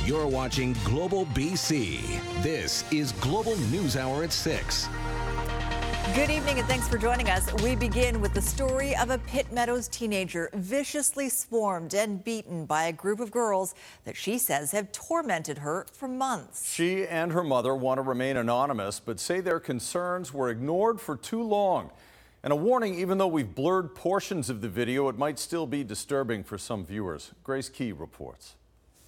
You're watching Global BC. This is Global News Hour at 6. Good evening and thanks for joining us. We begin with the story of a Pitt Meadows teenager viciously swarmed and beaten by a group of girls that she says have tormented her for months. She and her mother want to remain anonymous, but say their concerns were ignored for too long. And a warning, even though we've blurred portions of the video, it might still be disturbing for some viewers. Grace Key reports.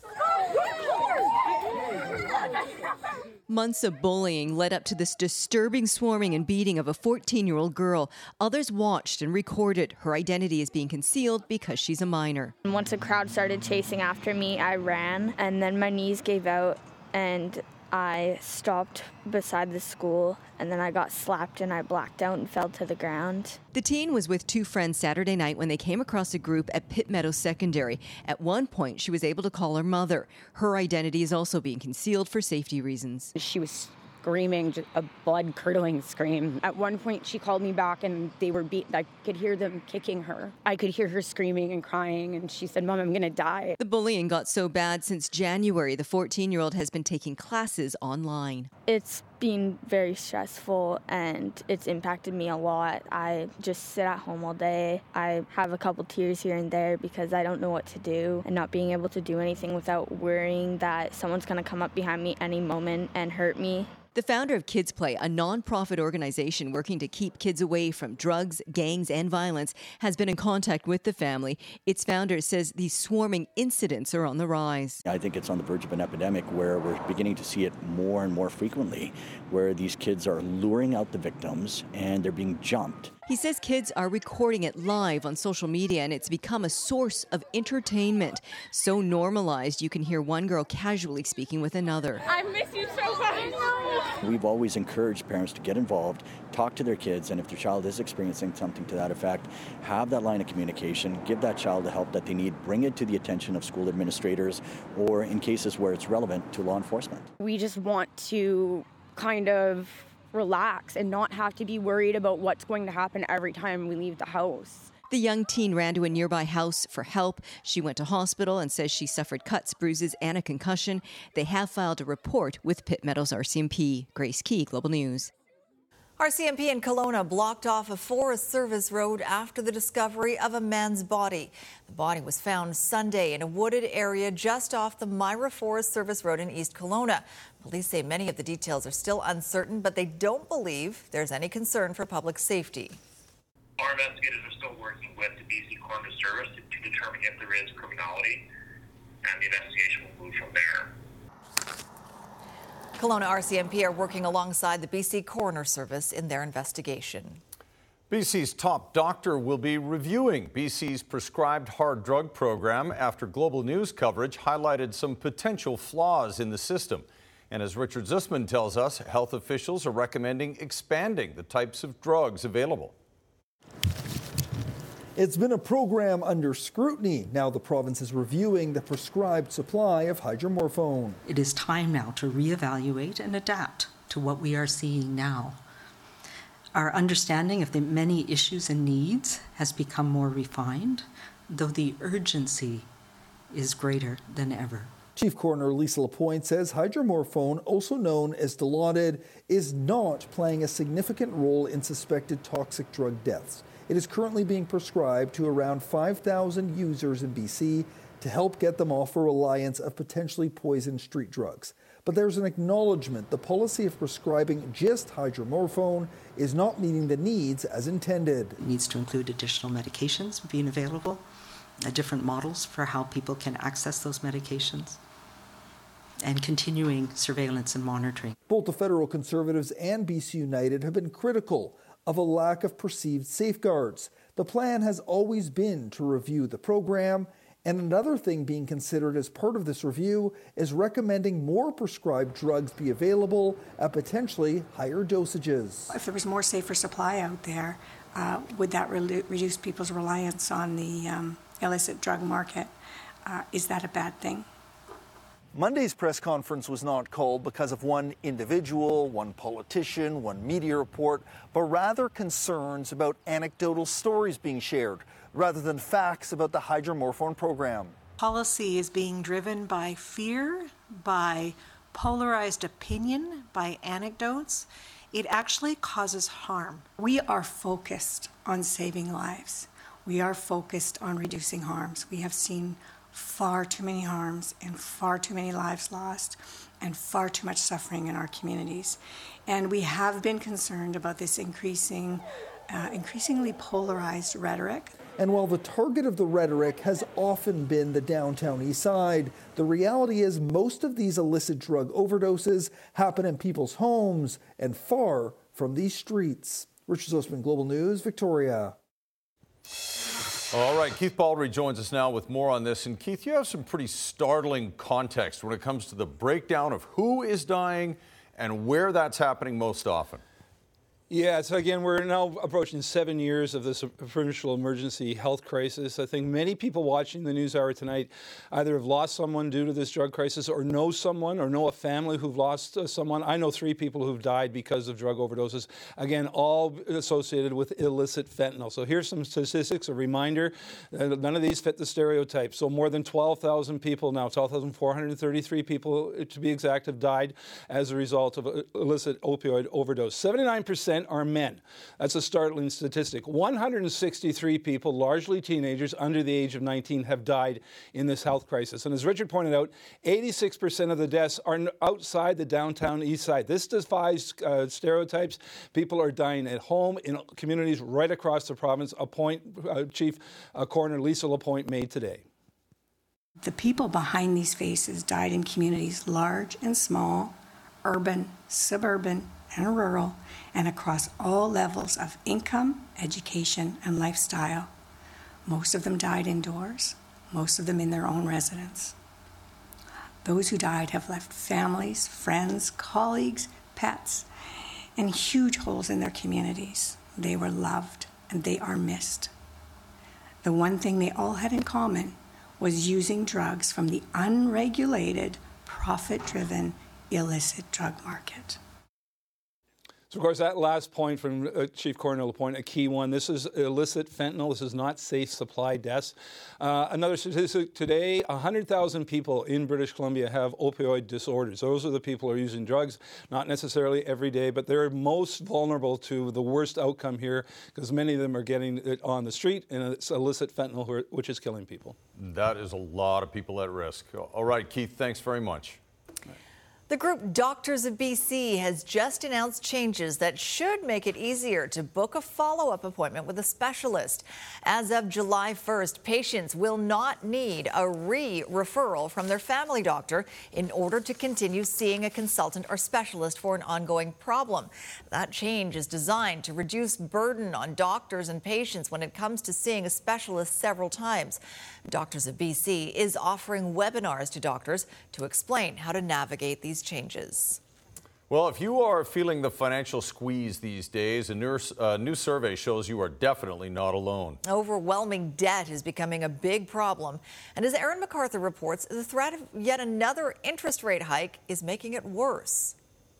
Months of bullying led up to this disturbing swarming and beating of a 14-year-old girl. Others watched and recorded. Her identity is being concealed because she's a minor. Once a crowd started chasing after me, I ran, and then my knees gave out, and I stopped beside the school, and then I got slapped and I blacked out and fell to the ground. The teen was with two friends Saturday night when they came across a group at Pitt Meadows Secondary. At one point, she was able to call her mother. Her identity is also being concealed for safety reasons. She was screaming, just a blood-curdling scream. At one point, she called me back and they were beat. I could hear them kicking her. I could hear her screaming and crying, and she said, "Mom, I'm going to die." The bullying got so bad since January, the 14-year-old has been taking classes online. It's been very stressful and it's impacted me a lot. I just sit at home all day. I have a couple tears here and there because I don't know what to do, and not being able to do anything without worrying that someone's going to come up behind me any moment and hurt me. The founder of Kids Play, a non-profit organization working to keep kids away from drugs, gangs, and violence, has been in contact with the family. Its founder says these swarming incidents are on the rise. I think it's on the verge of an epidemic where we're beginning to see it more and more frequently, where these kids are luring out the victims and they're being jumped. He says kids are recording it live on social media, and it's become a source of entertainment. So normalized, you can hear one girl casually speaking with another. I miss you so much. We've always encouraged parents to get involved, talk to their kids, and if their child is experiencing something to that effect, have that line of communication, give that child the help that they need, bring it to the attention of school administrators, or in cases where it's relevant, to law enforcement. We just want to kind of relax and not have to be worried about what's going to happen every time we leave the house. The young teen ran to a nearby house for help. She went to hospital and says she suffered cuts, bruises, and a concussion. They have filed a report with Pitt Meadows RCMP. Grace Key, Global News. RCMP in Kelowna blocked off a Forest Service road after the discovery of a man's body. The body was found Sunday in a wooded area just off the Myra Forest Service Road in East Kelowna. Police say many of the details are still uncertain, but they don't believe there's any concern for public safety. Our investigators are still working with the BC Coroner Service to determine if there is criminality, and the investigation will move from there. Kelowna RCMP are working alongside the BC Coroner Service in their investigation. BC's top doctor will be reviewing BC's prescribed hard drug program after Global News coverage highlighted some potential flaws in the system. And as Richard Zussman tells us, health officials are recommending expanding the types of drugs available. It's been a program under scrutiny. Now the province is reviewing the prescribed supply of hydromorphone. It is time now to reevaluate and adapt to what we are seeing now. Our understanding of the many issues and needs has become more refined, though the urgency is greater than ever. Chief Coroner Lisa Lapointe says hydromorphone, also known as Dilaudid, is not playing a significant role in suspected toxic drug deaths. It is currently being prescribed to around 5,000 users in BC to help get them off a reliance of potentially poisoned street drugs. But there's an acknowledgement the policy of prescribing just hydromorphone is not meeting the needs as intended. It needs to include additional medications being available, different models for how people can access those medications, and continuing surveillance and monitoring. Both the federal Conservatives and BC United have been critical of a lack of perceived safeguards. The plan has always been to review the program, and another thing being considered as part of this review is recommending more prescribed drugs be available at potentially higher dosages. If there was more safer supply out there, would that reduce people's reliance on the illicit drug market? Is that a bad thing? Monday's press conference was not called because of one individual, one politician, one media report, but rather concerns about anecdotal stories being shared rather than facts about the hydromorphone program. Policy is being driven by fear by polarized opinion, by anecdotes, it actually causes harm. We are focused on saving lives. We are focused on reducing harms. We have seen far too many harms and far too many lives lost and far too much suffering in our communities. And we have been concerned about this increasingly polarized rhetoric. And while the target of the rhetoric has often been the downtown east side, the reality is most of these illicit drug overdoses happen in people's homes and far from these streets. Richard Zussman, Global News, Victoria. All right, Keith Baldry joins us now with more on this. And Keith, you have some pretty startling context when it comes to the breakdown of who is dying and where that's happening most often. Yeah, so again, we're now approaching 7 years of this provincial emergency health crisis. I think many people watching the NewsHour tonight either have lost someone due to this drug crisis or know someone or know a family who've lost someone. I know 3 people who've died because of drug overdoses. Again, all associated with illicit fentanyl. So here's some statistics, a reminder. None of these fit the stereotype. So more than 12,000 people now, 12,433 people to be exact, have died as a result of illicit opioid overdose. 79% are men. That's a startling statistic. 163 people, largely teenagers under the age of 19, have died in this health crisis. And as Richard pointed out, 86% of the deaths are outside the downtown east side. This defies stereotypes. People are dying at home in communities right across the province, a point Chief Coroner Lisa Lapointe made today. The people behind these faces died in communities large and small, urban, suburban, and rural, and across all levels of income, education, and lifestyle. Most of them died indoors, most of them in their own residence. Those who died have left families, friends, colleagues, pets, and huge holes in their communities. They were loved, and they are missed. The one thing they all had in common was using drugs from the unregulated, profit-driven, illicit drug market. So, of course, that last point from Chief Coroner Lapointe, a key one. This is illicit fentanyl. This is not safe supply deaths. Another statistic today, 100,000 people in British Columbia have opioid disorders. Those are the people who are using drugs, not necessarily every day, but they're most vulnerable to the worst outcome here because many of them are getting it on the street, and it's illicit fentanyl, which is killing people. That is a lot of people at risk. All right, Keith, thanks very much. The group Doctors of BC has just announced changes that should make it easier to book a follow-up appointment with a specialist. As of July 1st, patients will not need a re-referral from their family doctor in order to continue seeing a consultant or specialist for an ongoing problem. That change is designed to reduce burden on doctors and patients when it comes to seeing a specialist several times. Doctors of BC is offering webinars to doctors to explain how to navigate these changes. Well, if you are feeling the financial squeeze these days, a new survey shows you are definitely not alone. Overwhelming debt is becoming a big problem. And as Aaron MacArthur reports, the threat of yet another interest rate hike is making it worse.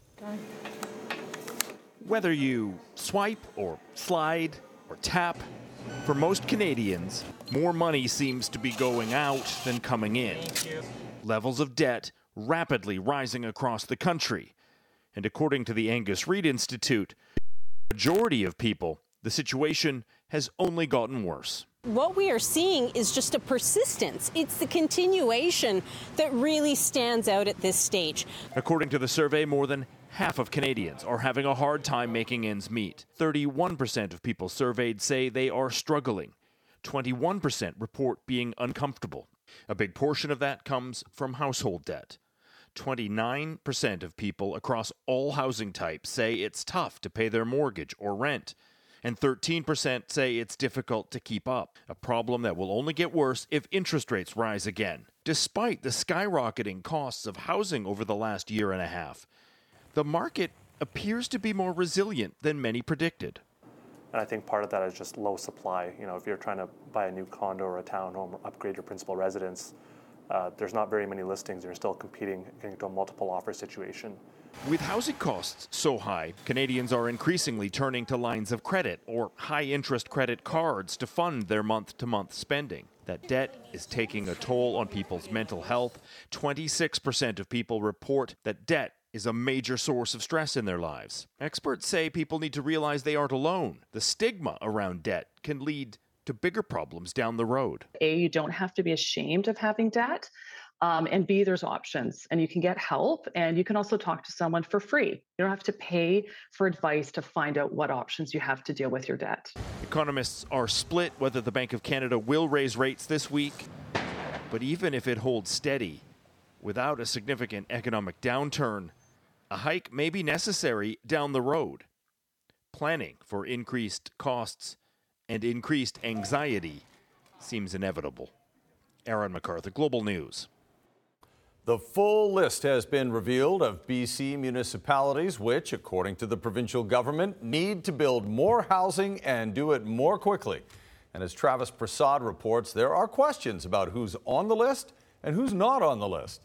Whether you swipe or slide or tap, for most Canadians, more money seems to be going out than coming in. Levels of debt rapidly rising across the country. And according to the Angus Reid Institute, the majority of people, the situation has only gotten worse. What we are seeing is just a persistence. It's the continuation that really stands out at this stage. According to the survey, more than half of Canadians are having a hard time making ends meet. 31% of people surveyed say they are struggling. 21% report being uncomfortable. A big portion of that comes from household debt. 29% of people across all housing types say it's tough to pay their mortgage or rent. And 13% say it's difficult to keep up, a problem that will only get worse if interest rates rise again. Despite the skyrocketing costs of housing over the last year and a half, the market appears to be more resilient than many predicted. And I think part of that is just low supply. You know, if you're trying to buy a new condo or a townhome or upgrade your principal residence, there's not very many listings. You're still competing into a multiple offer situation. With housing costs so high, Canadians are increasingly turning to lines of credit or high-interest credit cards to fund their month-to-month spending. That debt is taking a toll on people's mental health. 26% of people report that debt is a major source of stress in their lives. Experts say people need to realize they aren't alone. The stigma around debt can lead to bigger problems down the road. A, you don't have to be ashamed of having debt. And B, there's options, and you can get help, and you can also talk to someone for free. You don't have to pay for advice to find out what options you have to deal with your debt. Economists are split whether the Bank of Canada will raise rates this week. But even if it holds steady, without a significant economic downturn, a hike may be necessary down the road. Planning for increased costs and increased anxiety seems inevitable. Aaron MacArthur, Global News. The full list has been revealed of BC municipalities which, according to the provincial government, need to build more housing and do it more quickly. And as Travis Prasad reports, there are questions about who's on the list and who's not on the list.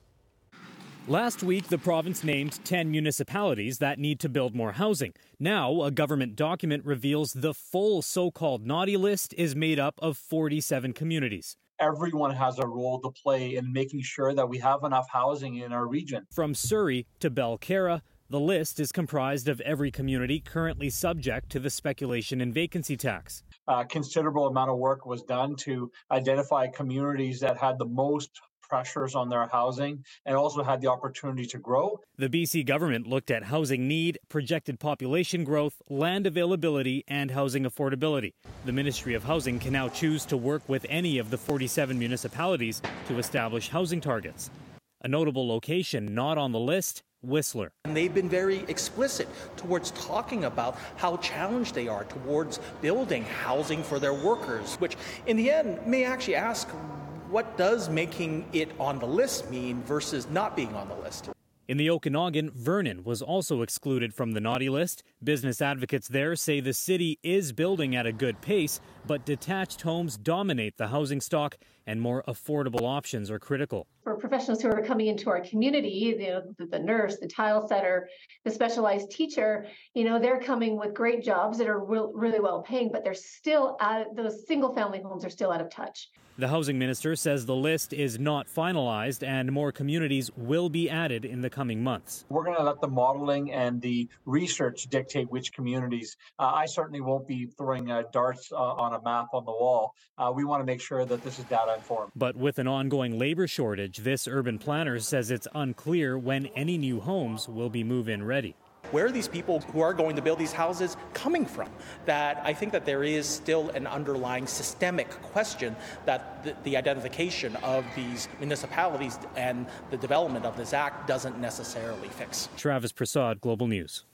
Last week, the province named 10 municipalities that need to build more housing. Now, a government document reveals the full so-called naughty list is made up of 47 communities. Everyone has a role to play in making sure that we have enough housing in our region. From Surrey to Belcarra, the list is comprised of every community currently subject to the speculation and vacancy tax. A considerable amount of work was done to identify communities that had the most pressures on their housing and also had the opportunity to grow. The BC government looked at housing need, projected population growth, land availability, and housing affordability. The Ministry of Housing can now choose to work with any of the 47 municipalities to establish housing targets. A notable location not on the list, Whistler. And they've been very explicit towards talking about how challenged they are towards building housing for their workers, which in the end may actually ask, what does making it on the list mean versus not being on the list? In the Okanagan, Vernon was also excluded from the naughty list. Business advocates there say the city is building at a good pace, but detached homes dominate the housing stock and more affordable options are critical. For professionals who are coming into our community, the nurse, the tile setter, the specialized teacher, they're coming with great jobs that are really well paying, but they're still those single family homes are still out of touch. The housing minister says the list is not finalized and more communities will be added in the coming months. We're going to let the modeling and the research dictate which communities. I certainly won't be throwing darts on a map on the wall. We want to make sure that this is data informed. But with an ongoing labor shortage, this urban planner says it's unclear when any new homes will be move-in ready. Where are these people who are going to build these houses coming from? That I think that there is still an underlying systemic question that the identification of these municipalities and the development of this act doesn't necessarily fix. Travis Prasad, Global News.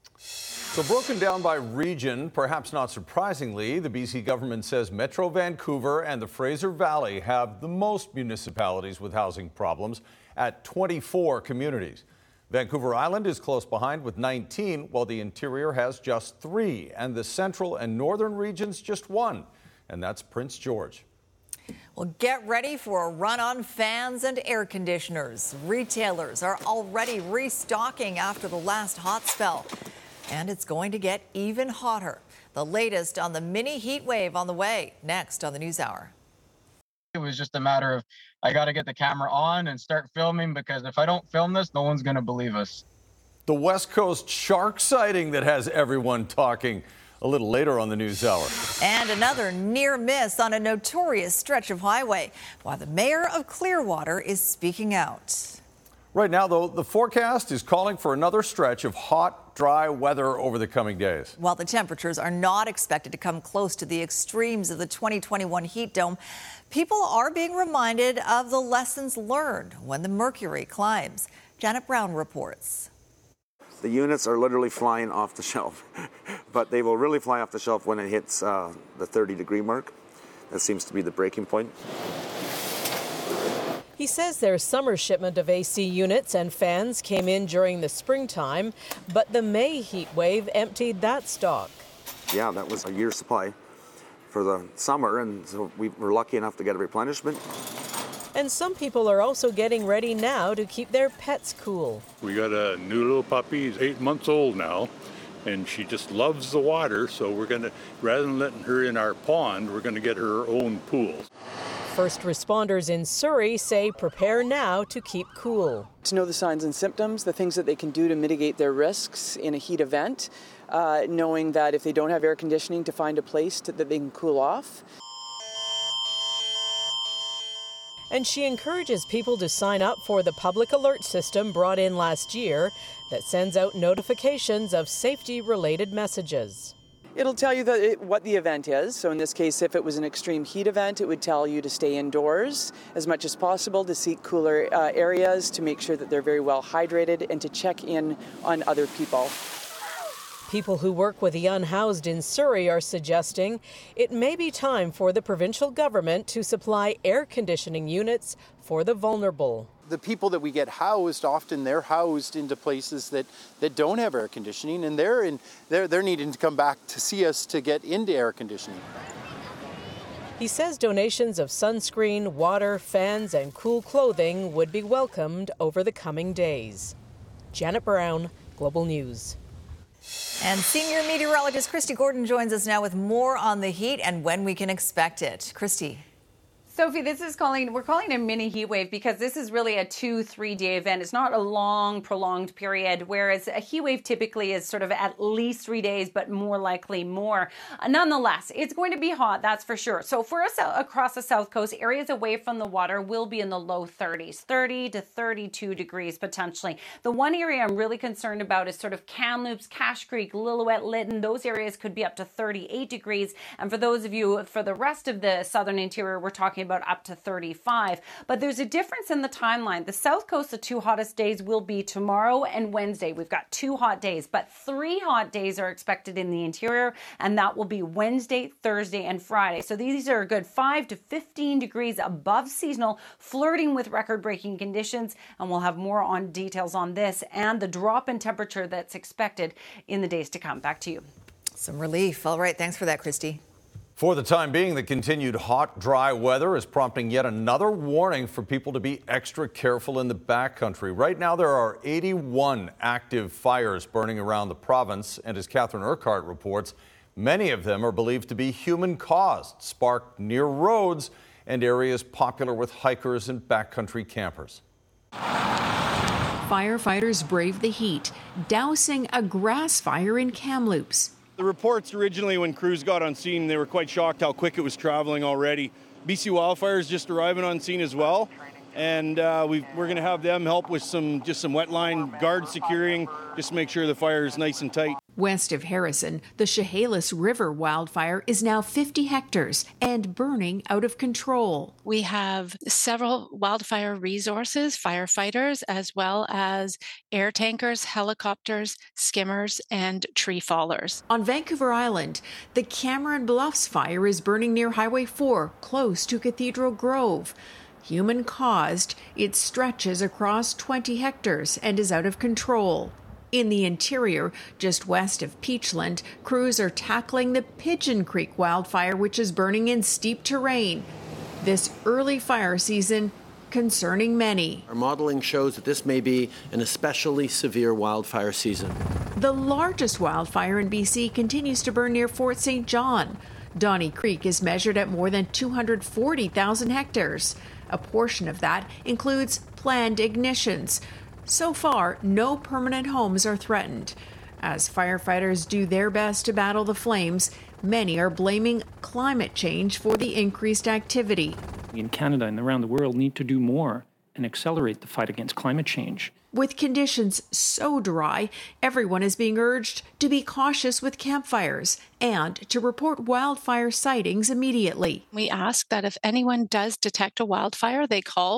So broken down by region, perhaps not surprisingly, the BC government says Metro Vancouver and the Fraser Valley have the most municipalities with housing problems at 24 communities. Vancouver Island is close behind with 19, while the interior has just 3, and the central and northern regions just 1, and that's Prince George. Well, get ready for a run on fans and air conditioners. Retailers are already restocking after the last hot spell, and it's going to get even hotter. The latest on the mini heat wave on the way, next on the NewsHour. It was just a matter of, I got to get the camera on and start filming, because if I don't film this, no one's going to believe us. The West Coast shark sighting that has everyone talking a little later on the NewsHour. And another near miss on a notorious stretch of highway, while the mayor of Clearwater is speaking out. Right now, though, the forecast is calling for another stretch of hot, dry weather over the coming days. While the temperatures are not expected to come close to the extremes of the 2021 heat dome, people are being reminded of the lessons learned when the mercury climbs. Janet Brown reports. The units are literally flying off the shelf, but they will really fly off the shelf when it hits the 30-degree mark. That seems to be the breaking point. He says their summer shipment of AC units and fans came in during the springtime, but the May heat wave emptied that stock. Yeah, that was a year's supply for the summer, and so we were lucky enough to get a replenishment. And some people are also getting ready now to keep their pets cool. We got a new little puppy, he's 8 months old now, and she just loves the water, so we're going to, rather than letting her in our pond, we're going to get her own pool. First responders in Surrey say prepare now to keep cool. To know the signs and symptoms, the things that they can do to mitigate their risks in a heat event, knowing that if they don't have air conditioning, to find a place that they can cool off. And she encourages people to sign up for the public alert system brought in last year that sends out notifications of safety-related messages. It'll tell you what the event is. So in this case, if it was an extreme heat event, it would tell you to stay indoors as much as possible, to seek cooler areas, to make sure that they're very well hydrated, and to check in on other people. People who work with the unhoused in Surrey are suggesting it may be time for the provincial government to supply air conditioning units for the vulnerable. The people that we get housed, often they're housed into places that don't have air conditioning, and they're needing to come back to see us to get into air conditioning. He says donations of sunscreen, water, fans, and cool clothing would be welcomed over the coming days. Janet Brown, Global News. And senior meteorologist Christy Gordon joins us now with more on the heat and when we can expect it. Christy. Sophie, we're calling it a mini heat wave because this is really a 2-3 day event. It's not a long, prolonged period, whereas a heat wave typically is sort of at least 3 days, but more likely more. Nonetheless, it's going to be hot, that's for sure. So for us across the south coast, areas away from the water will be in the low 30s, 30 to 32 degrees potentially. The one area I'm really concerned about is sort of Kamloops, Cache Creek, Lillooet, Lytton. Those areas could be up to 38 degrees. And for those of you, for the rest of the southern interior, we're talking about up to 35. But there's a difference in the timeline. The south coast, the two hottest days will be tomorrow and Wednesday. We've got 2 hot days, but 3 hot days are expected in the interior, and that will be Wednesday, Thursday, and Friday. So these are a good 5 to 15 degrees above seasonal, flirting with record-breaking conditions, and we'll have more on details on this and the drop in temperature that's expected in the days to come. Back to you. Some relief. All right, thanks for that, Christy. For the time being, the continued hot, dry weather is prompting yet another warning for people to be extra careful in the backcountry. Right now, there are 81 active fires burning around the province, and as Catherine Urquhart reports, many of them are believed to be human-caused, sparked near roads and areas popular with hikers and backcountry campers. Firefighters braved the heat, dousing a grass fire in Kamloops. The reports originally, when crews got on scene, they were quite shocked how quick it was traveling already. BC Wildfire is just arriving on scene as well, and we're going to have them help with some wetline guard securing, just to make sure the fire is nice and tight. West of Harrison, the Chehalis River wildfire is now 50 hectares and burning out of control. We have several wildfire resources, firefighters, as well as air tankers, helicopters, skimmers, and tree fallers. On Vancouver Island, the Cameron Bluffs fire is burning near Highway 4, close to Cathedral Grove. Human-caused, it stretches across 20 hectares and is out of control. In the interior, just west of Peachland, crews are tackling the Pigeon Creek wildfire, which is burning in steep terrain. This early fire season concerning many. Our modeling shows that this may be an especially severe wildfire season. The largest wildfire in BC continues to burn near Fort St. John. Donnie Creek is measured at more than 240,000 hectares. A portion of that includes planned ignitions. So far, no permanent homes are threatened. As firefighters do their best to battle the flames, many are blaming climate change for the increased activity. In Canada and around the world need to do more and accelerate the fight against climate change. With conditions so dry, everyone is being urged to be cautious with campfires and to report wildfire sightings immediately. We ask that if anyone does detect a wildfire, they call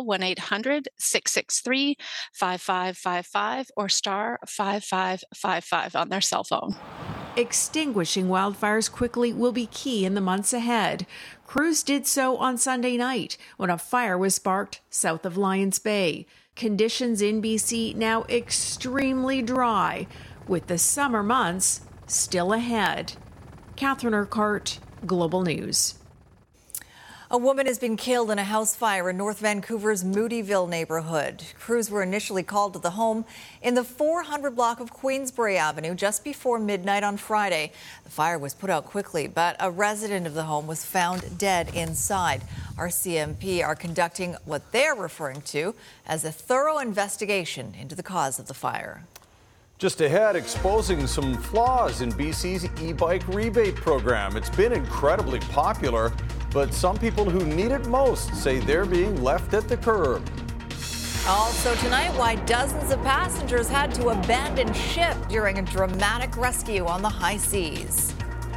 1-800-663-5555 or star 5555 on their cell phone. Extinguishing wildfires quickly will be key in the months ahead. Crews did so on Sunday night when a fire was sparked south of Lions Bay. Conditions in BC now extremely dry, with the summer months still ahead. Catherine Urquhart, Global News. A woman has been killed in a house fire in North Vancouver's Moodyville neighborhood. Crews were initially called to the home in the 400 block of Queensbury Avenue just before midnight on Friday. The fire was put out quickly, but a resident of the home was found dead inside. RCMP are conducting what they're referring to as a thorough investigation into the cause of the fire. Just ahead, exposing some flaws in BC's e-bike rebate program. It's been incredibly popular, but some people who need it most say they're being left at the curb. Also tonight, why dozens of passengers had to abandon ship during a dramatic rescue on the high seas.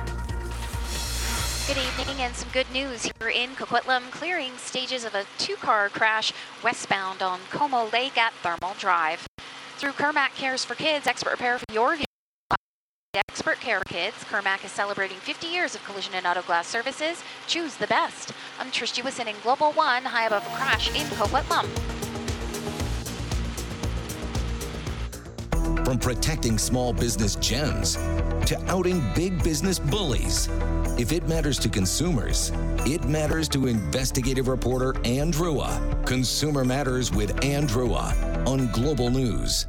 Good evening and some good news here in Coquitlam, clearing stages of a two-car crash westbound on Como Lake at Thermal Drive. Through Kermac Cares for Kids, expert repair for your vehicle. Expert Care Kids, Kermac is celebrating 50 years of collision and auto glass services. Choose the best. I'm Trish Jewison in Global One, high above a crash in Coquitlam. From protecting small business gems to outing big business bullies. If it matters to consumers, it matters to investigative reporter Ann Drua. Consumer Matters with Ann Drua on Global News.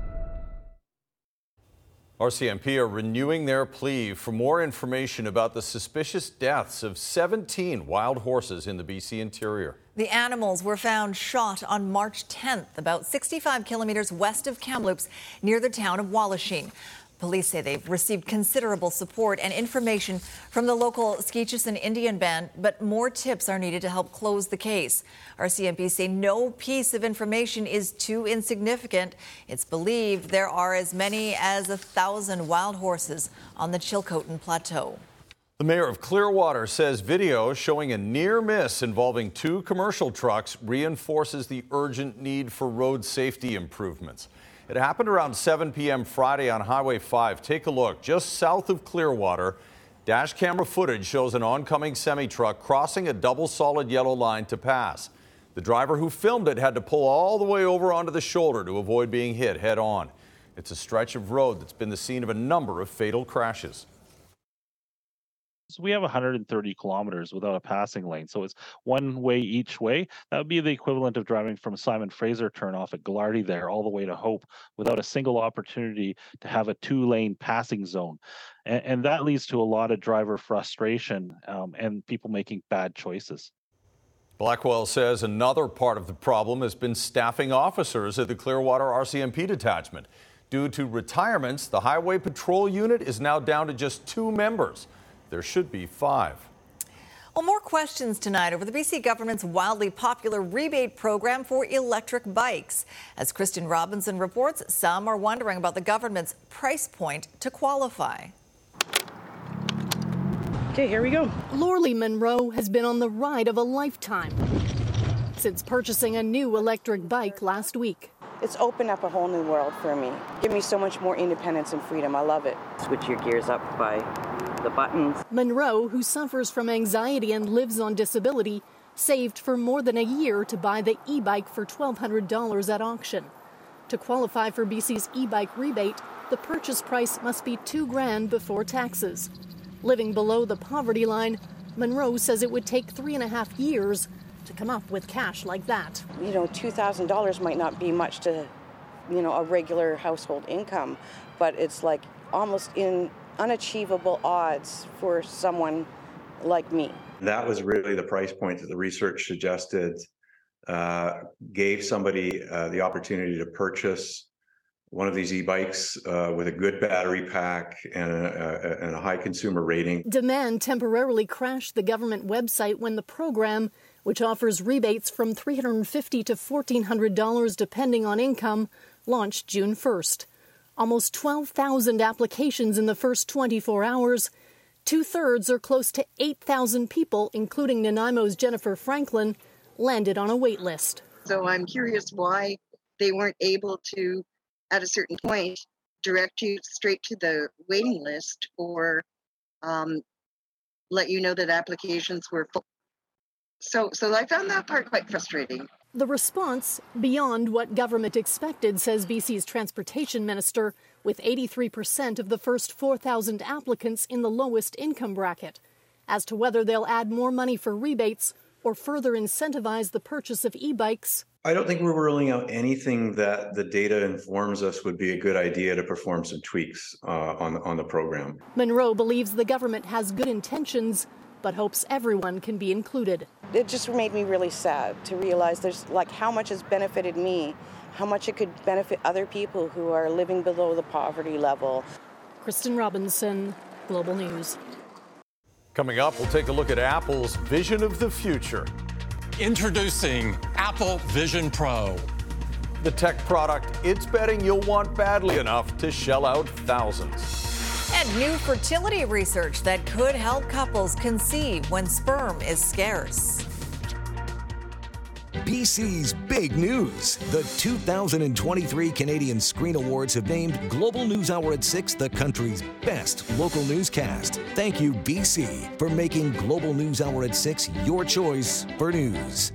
RCMP are renewing their plea for more information about the suspicious deaths of 17 wild horses in the BC interior. The animals were found shot on March 10th, about 65 kilometers west of Kamloops, near the town of Wallachine. Police say they've received considerable support and information from the local Skeechusan Indian band, but more tips are needed to help close the case. RCMP say no piece of information is too insignificant. It's believed there are as many as 1,000 wild horses on the Chilcotin Plateau. The mayor of Clearwater says video showing a near miss involving two commercial trucks reinforces the urgent need for road safety improvements. It happened around 7 p.m. Friday on Highway 5. Take a look. Just south of Clearwater, dash camera footage shows an oncoming semi-truck crossing a double solid yellow line to pass. The driver who filmed it had to pull all the way over onto the shoulder to avoid being hit head on. It's a stretch of road that's been the scene of a number of fatal crashes. So we have 130 kilometers without a passing lane. So it's one way each way. That would be the equivalent of driving from Simon Fraser turnoff at Glardy there all the way to Hope without a single opportunity to have a two-lane passing zone. And that leads to a lot of driver frustration and people making bad choices. Blackwell says another part of the problem has been staffing officers at the Clearwater RCMP detachment. Due to retirements, the Highway Patrol Unit is now down to just 2 members. There should be 5. Well, more questions tonight over the BC government's wildly popular rebate program for electric bikes. As Kristen Robinson reports, some are wondering about the government's price point to qualify. Okay, here we go. Lorley Monroe has been on the ride of a lifetime since purchasing a new electric bike last week. It's opened up a whole new world for me. Give me so much more independence and freedom. I love it. Switch your gears up by the buttons. Monroe, who suffers from anxiety and lives on disability, saved for more than a year to buy the e-bike for $1,200 at auction. To qualify for BC's e-bike rebate, the purchase price must be $2,000 before taxes. Living below the poverty line, Monroe says it would take 3.5 years to come up with cash like that. You know, $2,000 might not be much to, a regular household income, but it's like almost in unachievable odds for someone like me. That was really the price point that the research suggested gave somebody the opportunity to purchase one of these e-bikes with a good battery pack and a high consumer rating. Demand temporarily crashed the government website when the program, which offers rebates from $350 to $1,400 depending on income, launched June 1st. Almost 12,000 applications in the first 24 hours. 2/3, or close to 8,000 people, including Nanaimo's Jennifer Franklin, landed on a wait list. So I'm curious why they weren't able to, at a certain point, direct you straight to the waiting list or let you know that applications were full. So I found that part quite frustrating. The response, beyond what government expected, says BC's transportation minister, with 83% of the first 4,000 applicants in the lowest income bracket. As to whether they'll add more money for rebates, or further incentivize the purchase of e-bikes. I don't think we're ruling out anything that the data informs us would be a good idea to perform some tweaks on the program. Monroe believes the government has good intentions, but hopes everyone can be included. It just made me really sad to realize there's like how much has benefited me, how much it could benefit other people who are living below the poverty level. Kristen Robinson, Global News. Coming up, we'll take a look at Apple's vision of the future. Introducing Apple Vision Pro. The tech product it's betting you'll want badly enough to shell out thousands. And new fertility research that could help couples conceive when sperm is scarce. BC's big news. The 2023 Canadian Screen Awards have named Global News Hour at 6 the country's best local newscast. Thank you, BC, for making Global News Hour at 6 your choice for news.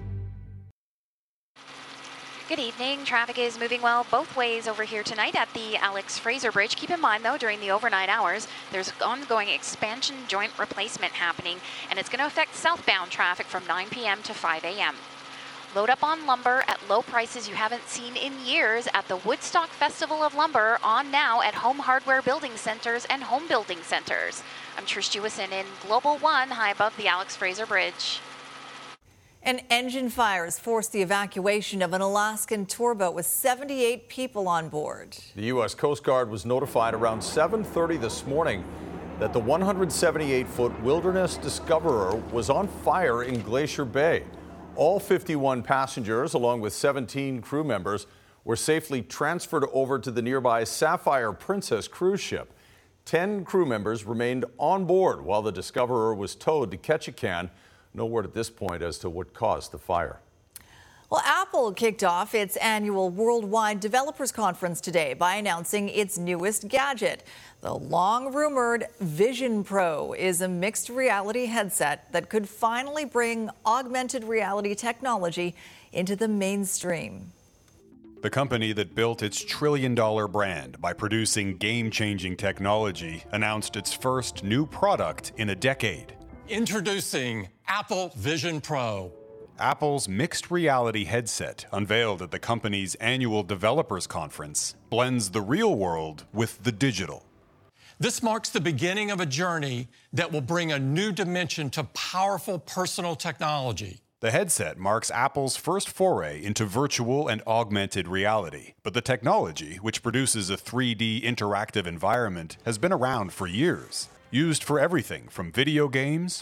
Good evening. Traffic is moving well both ways over here tonight at the Alex Fraser Bridge. Keep in mind, though, during the overnight hours, there's ongoing expansion joint replacement happening, and it's going to affect southbound traffic from 9 p.m. to 5 a.m. Load up on lumber at low prices you haven't seen in years at the Woodstock Festival of Lumber, on now at Home Hardware Building Centers and Home Building Centers. I'm Trish Jewison in Global One, high above the Alex Fraser Bridge. And engine fires forced the evacuation of an Alaskan tour boat with 78 people on board. The U.S. Coast Guard was notified around 7:30 this morning that the 178-foot Wilderness Discoverer was on fire in Glacier Bay. All 51 passengers, along with 17 crew members, were safely transferred over to the nearby Sapphire Princess cruise ship. 10 crew members remained on board while the Discoverer was towed to Ketchikan. No word at this point as to what caused the fire. Well, Apple kicked off its annual Worldwide Developers Conference today by announcing its newest gadget. The long-rumored Vision Pro is a mixed reality headset that could finally bring augmented reality technology into the mainstream. The company that built its trillion-dollar brand by producing game-changing technology announced its first new product in a decade. Introducing Apple Vision Pro. Apple's mixed reality headset, unveiled at the company's annual developers conference, blends the real world with the digital. This marks the beginning of a journey that will bring a new dimension to powerful personal technology. The headset marks Apple's first foray into virtual and augmented reality. But the technology, which produces a 3D interactive environment, has been around for years. Used for everything from video games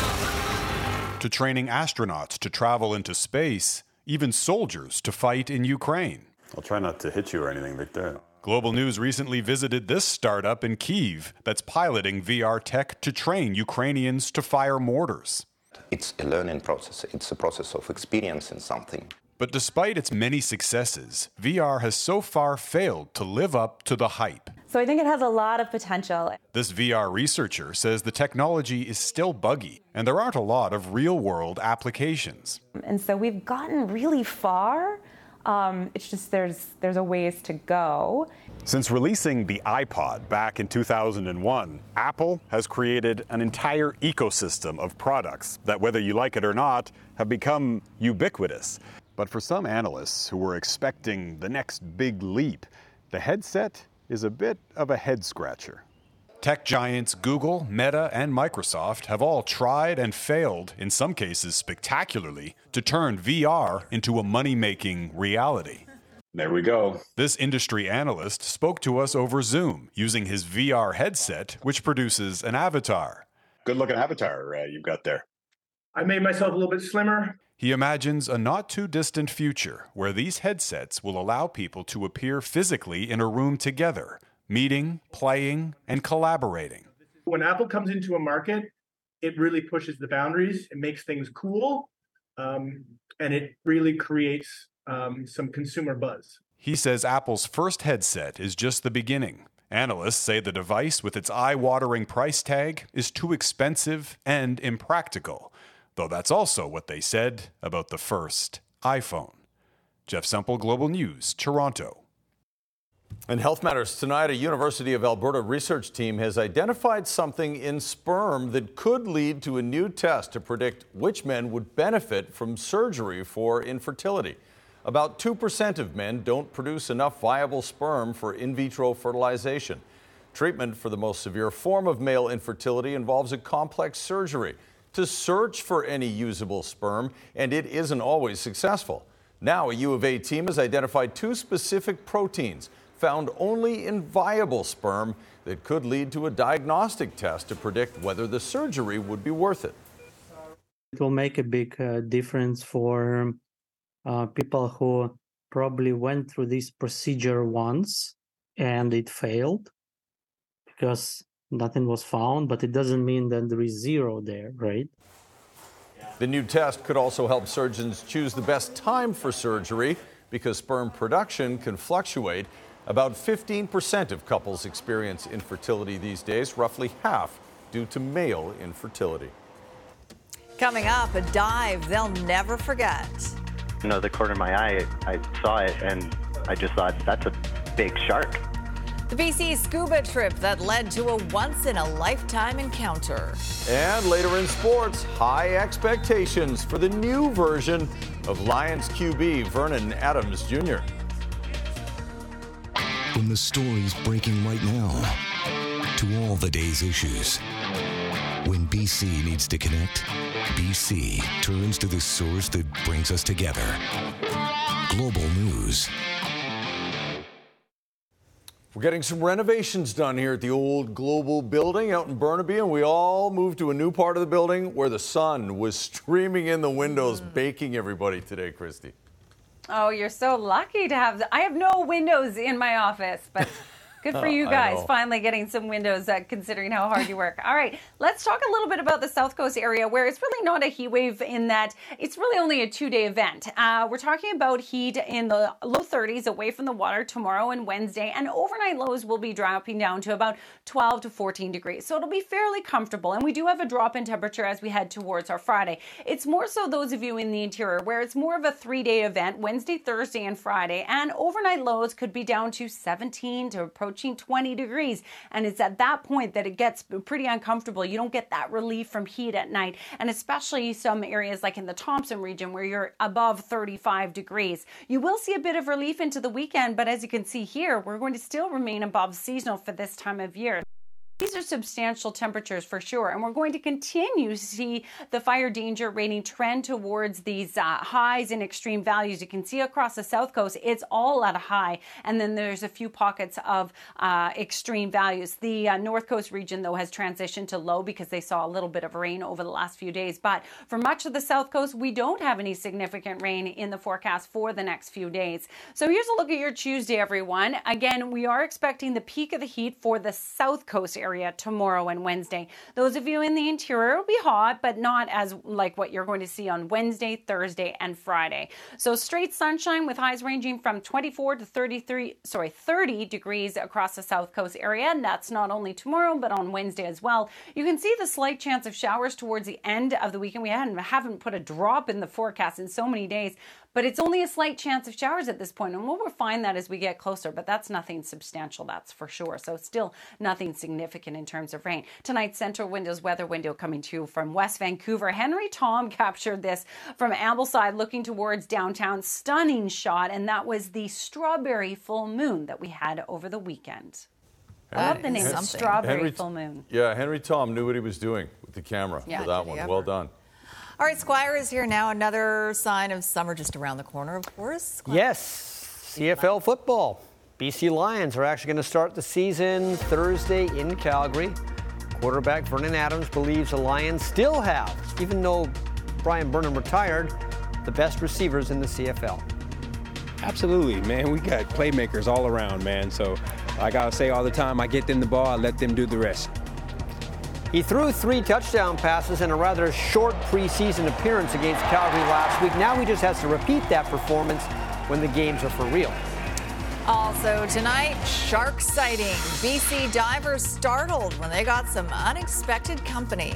to training astronauts to travel into space, even soldiers to fight in Ukraine. I'll try not to hit you or anything like that. Global News recently visited this startup in Kyiv that's piloting VR tech to train Ukrainians to fire mortars. It's a learning process. It's a process of experiencing something. But despite its many successes, VR has so far failed to live up to the hype. So I think it has a lot of potential. This VR researcher says the technology is still buggy, and there aren't a lot of real-world applications. And so we've gotten really far. It's just there's a ways to go. Since releasing the iPod back in 2001, Apple has created an entire ecosystem of products that, whether you like it or not, have become ubiquitous. But for some analysts who were expecting the next big leap, the headset is a bit of a head-scratcher. Tech giants Google, Meta, and Microsoft have all tried and failed, in some cases spectacularly, to turn VR into a money-making reality. There we go. This industry analyst spoke to us over Zoom using his VR headset, which produces an avatar. Good-looking avatar you've got there. I made myself a little bit slimmer. He imagines a not-too-distant future where these headsets will allow people to appear physically in a room together, meeting, playing, and collaborating. When Apple comes into a market, it really pushes the boundaries. It makes things cool, and it really creates some consumer buzz. He says Apple's first headset is just the beginning. Analysts say the device with its eye-watering price tag is too expensive and impractical, though that's also what they said about the first iPhone. Jeff Semple, Global News, Toronto. In Health Matters tonight, a University of Alberta research team has identified something in sperm that could lead to a new test to predict which men would benefit from surgery for infertility. About 2% of men don't produce enough viable sperm for in vitro fertilization. Treatment for the most severe form of male infertility involves a complex surgery to search for any usable sperm, and it isn't always successful. Now, a U of A team has identified 2 specific proteins found only in viable sperm that could lead to a diagnostic test to predict whether the surgery would be worth it. It will make a big difference for people who probably went through this procedure once and it failed because nothing was found, but it doesn't mean that there is zero there, right? The new test could also help surgeons choose the best time for surgery because sperm production can fluctuate. About 15% of couples experience infertility these days, roughly half due to male infertility. Coming up, a dive they'll never forget. You know, the corner of my eye, I saw it and I just thought, that's a big shark. The BC scuba trip that led to a once-in-a-lifetime encounter. And later in sports, high expectations for the new version of Lions QB Vernon Adams Jr. From the stories breaking right now to all the day's issues. When BC needs to connect, BC turns to the source that brings us together. Global News. We're getting some renovations done here at the old Global building out in Burnaby, and we all moved to a new part of the building where the sun was streaming in the windows, baking everybody today, Christy. Oh, you're so lucky to have I have no windows in my office, but good for you guys finally getting some windows, considering how hard you work. All right, let's talk a little bit about the South Coast area, where it's really not a heat wave in that it's really only a 2-day event. We're talking about heat in the low 30s away from the water tomorrow and Wednesday, and overnight lows will be dropping down to about 12 to 14 degrees. So it'll be fairly comfortable, and we do have a drop in temperature as we head towards our Friday. It's more so those of you in the interior where it's more of a 3-day event, Wednesday, Thursday, and Friday, and overnight lows could be down to 17 to approaching 20 degrees. And it's at that point that it gets pretty uncomfortable. You don't get that relief from heat at night, and especially some areas like in the Thompson region where you're above 35 degrees. You will see a bit of relief into the weekend, but as you can see here, we're going to still remain above seasonal for this time of year. These are substantial temperatures for sure, and we're going to continue to see the fire danger rating trend towards these highs and extreme values. You can see across the South Coast, it's all at a high, and then there's a few pockets of extreme values. The North Coast region, though, has transitioned to low because they saw a little bit of rain over the last few days, but for much of the South Coast, we don't have any significant rain in the forecast for the next few days. So here's a look at your Tuesday, everyone. Again, we are expecting the peak of the heat for the South Coast area tomorrow and Wednesday. Those of you in the interior will be hot, but not as like what you're going to see on Wednesday, Thursday, and Friday. So straight sunshine with highs ranging from 24 to 30 degrees across the South Coast area. And that's not only tomorrow, but on Wednesday as well. You can see the slight chance of showers towards the end of the weekend. We haven't put a drop in the forecast in so many days, but it's only a slight chance of showers at this point, and we'll refine that as we get closer, but that's nothing substantial, that's for sure. So still nothing significant in terms of rain. Tonight's Central Windows weather window coming to you from West Vancouver. Henry Tom captured this from Ambleside looking towards downtown. Stunning shot, and that was the strawberry full moon that we had over the weekend. I love the name, Strawberry Full Moon. Yeah, Henry Tom knew what he was doing with the camera for that one. Well done. All right, Squire is here now. Another sign of summer just around the corner, of course. Squire. Yes, CFL football. BC Lions are actually going to start the season Thursday in Calgary. Quarterback Vernon Adams believes the Lions still have, even though Brian Burnham retired, the best receivers in the CFL. Absolutely, man. We got playmakers all around, man. So like I say all the time, I get them the ball, I let them do the rest. He threw 3 touchdown passes in a rather short preseason appearance against Calgary last week. Now he just has to repeat that performance when the games are for real. Also tonight, shark sighting. BC divers startled when they got some unexpected company.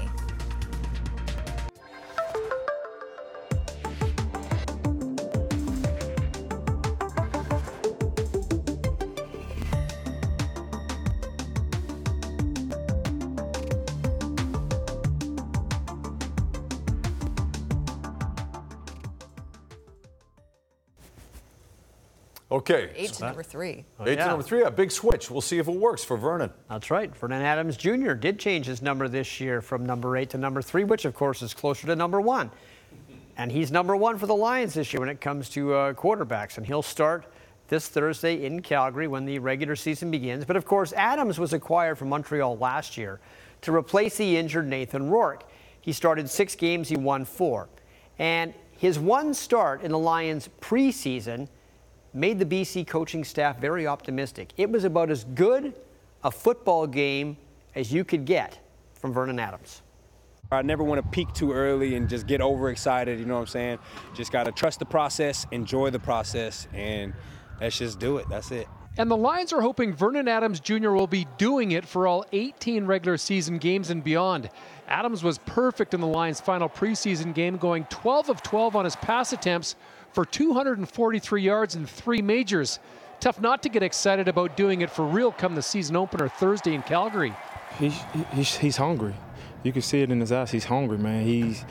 Okay. 8 to number 3. 8 to number 3, a big switch. We'll see if it works for Vernon. That's right. Vernon Adams Jr. did change his number this year from number 8 to number 3, which of course is closer to number 1. And he's number 1 for the Lions this year when it comes to quarterbacks. And he'll start this Thursday in Calgary when the regular season begins. But of course, Adams was acquired from Montreal last year to replace the injured Nathan Rourke. He started 6 games, he won 4. And his one start in the Lions preseason made the BC coaching staff very optimistic. It was about as good a football game as you could get from Vernon Adams. I never want to peak too early and just get overexcited, you know what I'm saying? Just got to trust the process, enjoy the process, and let's just do it. That's it. And the Lions are hoping Vernon Adams Jr. will be doing it for all 18 regular season games and beyond. Adams was perfect in the Lions' final preseason game, going 12 of 12 on his pass attempts for 243 yards and 3 majors. Tough not to get excited about doing it for real come the season opener Thursday in Calgary. He's hungry. You can see it in his eyes. He's hungry, man. He's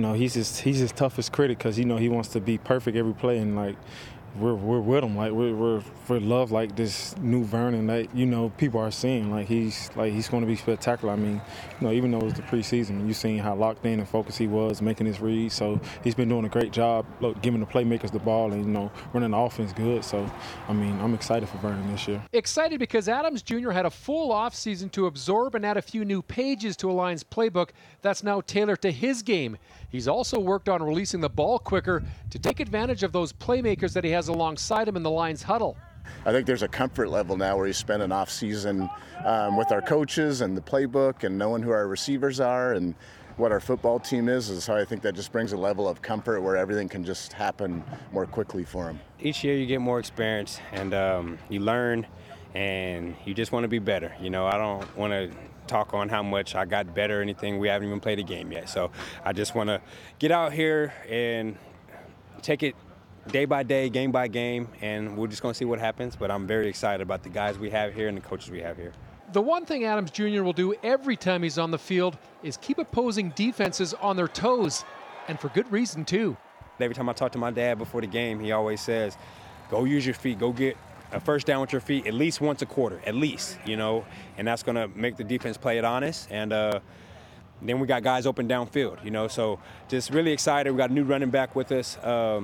his toughest critic because he wants to be perfect every play, and like we're with him. Like we're love like this new Vernon that people are seeing. Like he's going to be spectacular. I mean, even though it was the preseason, you seen how locked in and focused he was making his reads. So he's been doing a great job, giving the playmakers the ball and running the offense good. So I mean, I'm excited for Vernon this year. Excited because Adams Jr. had a full offseason to absorb and add a few new pages to a Lions playbook that's now tailored to his game. He's also worked on releasing the ball quicker to take advantage of those playmakers that he has alongside him in the Lions huddle. I think there's a comfort level now where he's spent an off season with our coaches and the playbook and knowing who our receivers are and what our football team is how I think that just brings a level of comfort where everything can just happen more quickly for him. Each year you get more experience and you learn and you just want to be better. I don't want to talk on how much I got better or anything. We haven't even played a game yet. So I just want to get out here and take it day by day, game by game, and we're just going to see what happens. But I'm very excited about the guys we have here and the coaches we have here. The one thing Adams Jr. will do every time he's on the field is keep opposing defenses on their toes, and for good reason, too. Every time I talk to my dad before the game, he always says, go use your feet, go get a first down with your feet at least once a quarter, at least, and that's going to make the defense play it honest. And then we got guys open downfield, so just really excited. We got a new running back with us.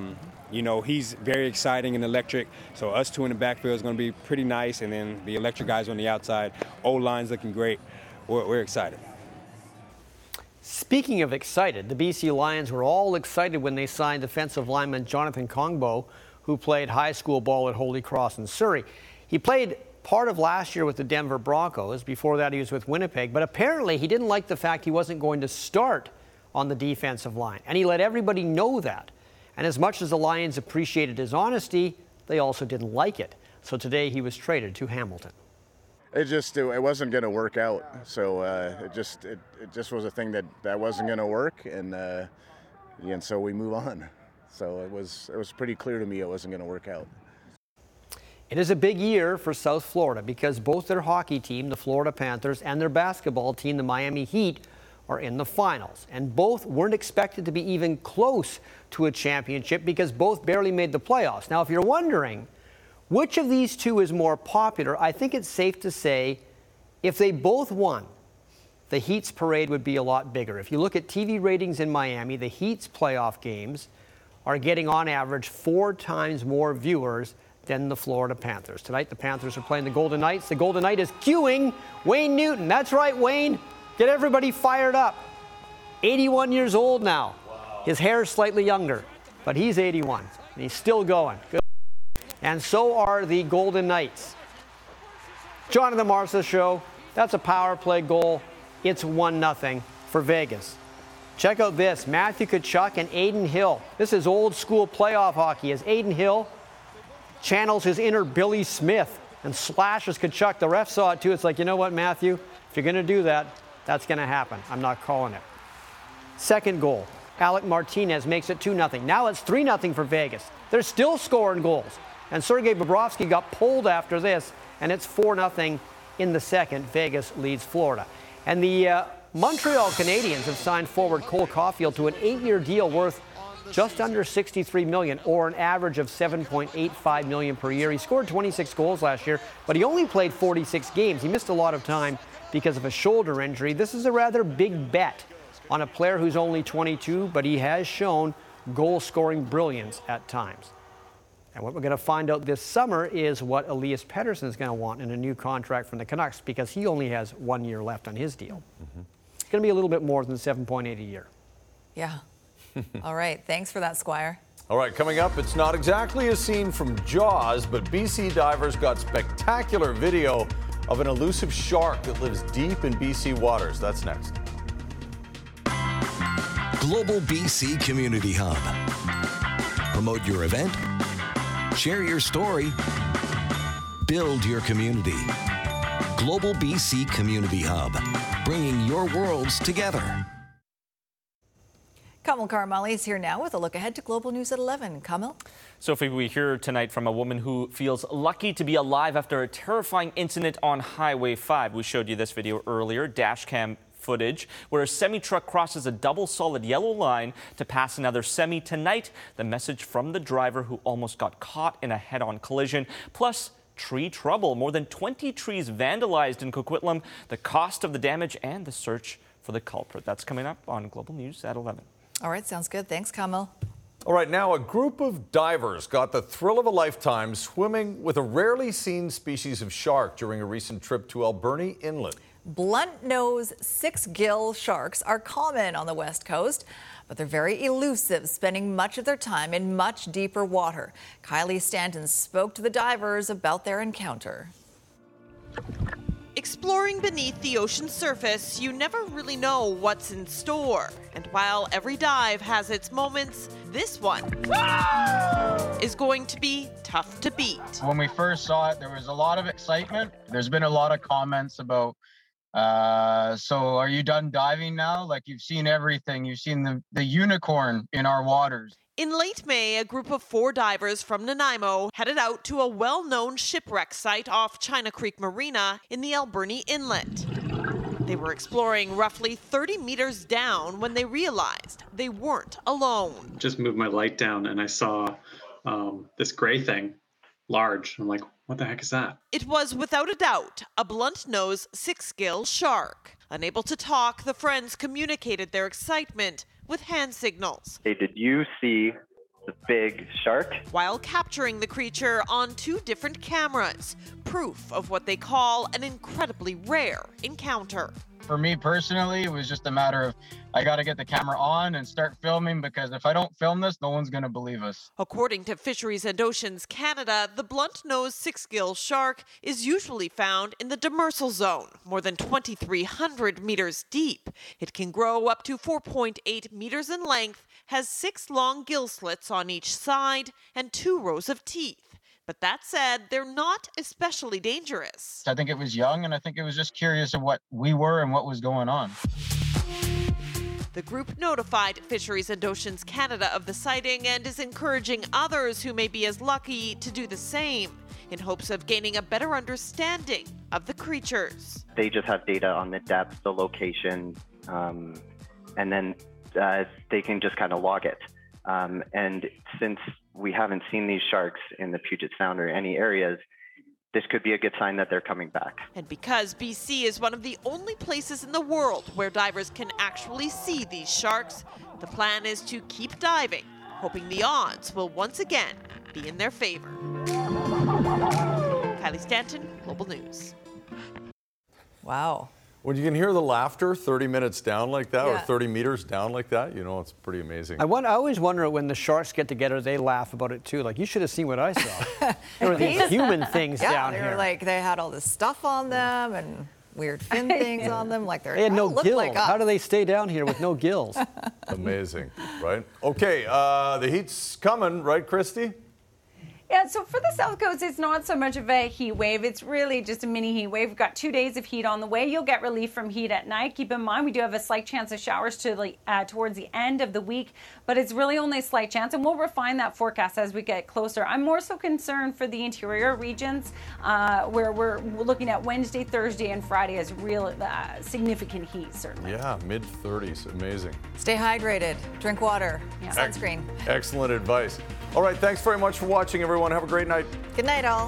He's very exciting and electric. So us two in the backfield is going to be pretty nice. And then the electric guys on the outside. O-line's looking great. We're excited. Speaking of excited, the BC Lions were all excited when they signed defensive lineman Jonathan Kongbo, who played high school ball at Holy Cross in Surrey. He played part of last year with the Denver Broncos. Before that, he was with Winnipeg. But apparently, he didn't like the fact he wasn't going to start on the defensive line. And he let everybody know that. And as much as the Lions appreciated his honesty, they also didn't like it. So today, he was traded to Hamilton. It wasn't going to work out. So it just was a thing that wasn't going to work. And so we move on. So it was pretty clear to me it wasn't going to work out. It is a big year for South Florida because both their hockey team, the Florida Panthers, and their basketball team, the Miami Heat, are in the finals. And both weren't expected to be even close to a championship because both barely made the playoffs. Now, if you're wondering which of these two is more popular, I think it's safe to say if they both won, the Heat's parade would be a lot bigger. If you look at TV ratings in Miami, the Heat's playoff games are getting on average 4 times more viewers than the Florida Panthers. Tonight, the Panthers are playing the Golden Knights. The Golden Knight is cueing Wayne Newton. That's right, Wayne. Get everybody fired up. 81 years old now. Wow. His hair is slightly younger, but he's 81, and he's still going. Good. And so are the Golden Knights. Jonathan Marcia Show. That's a power play goal. It's 1-0 for Vegas. Check out this. Matthew Tkachuk and Adin Hill. This is old school playoff hockey as Adin Hill channels his inner Billy Smith and slashes Tkachuk. The ref saw it too. It's like, you know what, Matthew? If you're going to do that, that's going to happen. I'm not calling it. Second goal. Alec Martinez makes it 2-0. Now it's 3-0 for Vegas. They're still scoring goals. And Sergei Bobrovsky got pulled after this, and it's 4-0 in the second. Vegas leads Florida. And the Montreal Canadiens have signed forward Cole Caulfield to an 8-year deal worth just under $63 million, or an average of $7.85 million per year. He scored 26 goals last year, but he only played 46 games. He missed a lot of time because of a shoulder injury. This is a rather big bet on a player who's only 22, but he has shown goal-scoring brilliance at times. And what we're going to find out this summer is what Elias Pettersson is going to want in a new contract from the Canucks, because he only has 1 year left on his deal. It's going to be a little bit more than 7.8 a year. Yeah. All right. Thanks for that, Squire. All right, coming up, it's not exactly a scene from Jaws, but BC divers got spectacular video of an elusive shark that lives deep in BC waters. That's next. Global BC Community Hub. Promote your event, share your story, build your community. Global BC Community Hub, bringing your worlds together. Kamil Karamali is here now with a look ahead to Global News at 11. Kamil? Sophie, we hear tonight from a woman who feels lucky to be alive after a terrifying incident on Highway 5. We showed you this video earlier, dash cam footage, where a semi-truck crosses a double solid yellow line to pass another semi. Tonight, the message from the driver who almost got caught in a head-on collision, plus tree trouble. More than 20 trees vandalized in Coquitlam, the cost of the damage, and the search for the culprit. That's coming up on Global News at 11. All right, sounds good. Thanks, Kamil. All right, now a group of divers got the thrill of a lifetime swimming with a rarely seen species of shark during a recent trip to Alberni Inlet. Blunt-nose six-gill sharks are common on the West Coast, but they're very elusive, spending much of their time in much deeper water. Kylie Stanton spoke to the divers about their encounter. Exploring beneath the ocean's surface, you never really know what's in store. And while every dive has its moments, this one is going to be tough to beat. When we first saw it, there was a lot of excitement. There's been a lot of comments about, so are you done diving now? Like, you've seen everything. You've seen the unicorn in our waters. In late May, a group of 4 divers from Nanaimo headed out to a well-known shipwreck site off China Creek Marina in the Alberni Inlet. They were exploring roughly 30 meters down when they realized they weren't alone. Just moved my light down and I saw this gray thing, large. I'm like, what the heck is that? It was without a doubt a blunt-nosed six-gill shark. Unable to talk, the friends communicated their excitement with hand signals. Hey, did you see the big shark? While capturing the creature on 2 different cameras, proof of what they call an incredibly rare encounter. For me personally, it was just a matter of I got to get the camera on and start filming, because if I don't film this, no one's going to believe us. According to Fisheries and Oceans Canada, the blunt-nosed six-gill shark is usually found in the demersal zone, more than 2,300 meters deep. It can grow up to 4.8 meters in length, has 6 long gill slits on each side, and 2 rows of teeth. But that said, they're not especially dangerous. I think it was young, and I think it was just curious of what we were and what was going on. The group notified Fisheries and Oceans Canada of the sighting and is encouraging others who may be as lucky to do the same, in hopes of gaining a better understanding of the creatures. They just have data on the depth, the location, and then they can just kind of log it. And since we haven't seen these sharks in the Puget Sound or any areas, this could be a good sign that they're coming back. And because BC is one of the only places in the world where divers can actually see these sharks, the plan is to keep diving, hoping the odds will once again be in their favor. Kylie Stanton, Global News. Wow. When you can hear the laughter 30 minutes down like that, Yeah. or 30 meters down like that, you know, it's pretty amazing. I always wonder when the sharks get together, they laugh about it too. Like, you should have seen what I saw. There were these human things down they here. were like, they had all this stuff on them and weird fin things on them. Like They had no looked gills. like us. How do they stay down here with no gills? Amazing, right? Okay, the heat's coming, right, Christy? Yeah, so for the South Coast, it's not so much of a heat wave. It's really just a mini heat wave. We've got 2 days of heat on the way. You'll get relief from heat at night. Keep in mind, we do have a slight chance of showers towards the end of the week, but it's really only a slight chance, and we'll refine that forecast as we get closer. I'm more so concerned for the interior regions, where we're looking at Wednesday, Thursday, and Friday as real significant heat, certainly. Yeah, mid-30s. Amazing. Stay hydrated. Drink water. Sunscreen. Excellent advice. All right, thanks very much for watching, everyone. Have a great night. Good night, all.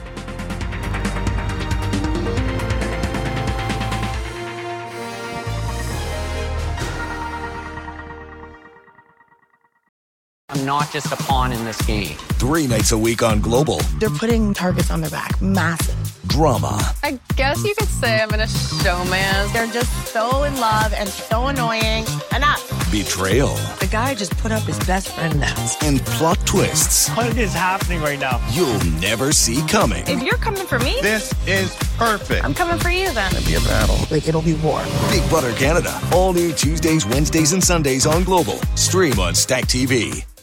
I'm not just a pawn in this game. 3 nights a week on Global. They're putting targets on their back. Massive. Drama. I guess you could say I'm in a showman. They're just so in love and so annoying. Enough. Betrayal. The guy just put up his best friend now. And plot twists. What is happening right now? You'll never see coming. If you're coming for me, this is perfect. I'm coming for you then. It'll be a battle. Like, it'll be war. Big Brother Canada. All new Tuesdays, Wednesdays, and Sundays on Global. Stream on Stack TV.